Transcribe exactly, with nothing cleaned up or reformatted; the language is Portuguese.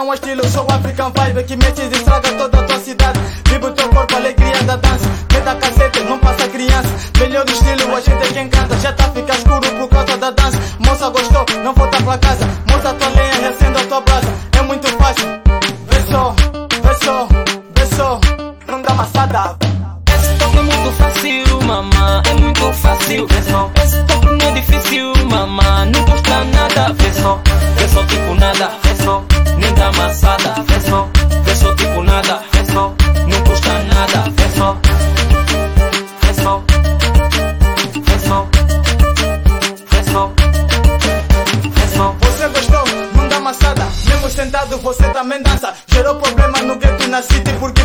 não há estilo, sou African vibe que mexe e estraga toda a tua cidade. Vive o teu corpo, alegria da dança. Meta cacete, não passa criança. Melhor estilo, a gente é quem canta. Já tá fica escuro por causa da dança. Moça gostou, não volta pra casa. Moça tua lenha, recenda a tua brasa. É muito fácil. Vê só, vê só, vê só. Não dá amassada. Esse toque é muito fácil, mamã. É muito fácil. Esse toque não é difícil, mamã. Não custa nada. Vê só, vê só tipo nada. Vê só, nem dá amassada. Vê só, vê só tipo nada. Vê só, não custa nada. Vê só, vê só, vê só, vê só, vê só. Você gostou? Não dá amassada. Mesmo sentado você também dança. Gerou problema no gueto e na city porque